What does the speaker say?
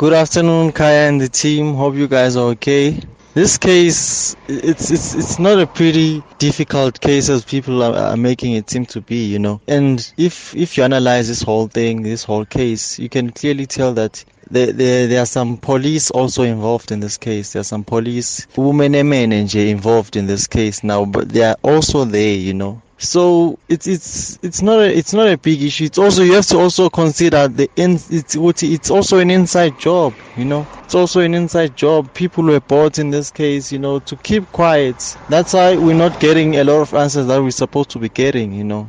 Good afternoon, Kaya and the team. Hope you guys are okay. This case, it's not a pretty difficult case as people are making it seem to be, And if you analyze this whole thing, this whole case, you can clearly tell that there are some police also involved in this case. There are some police, women and men involved in this case now, but they are also there. So it's not a big issue. It's also, you have to also consider it's also an inside job. It's also an inside job. People were bought in this case, to keep quiet. That's why we're not getting a lot of answers that we're supposed to be getting.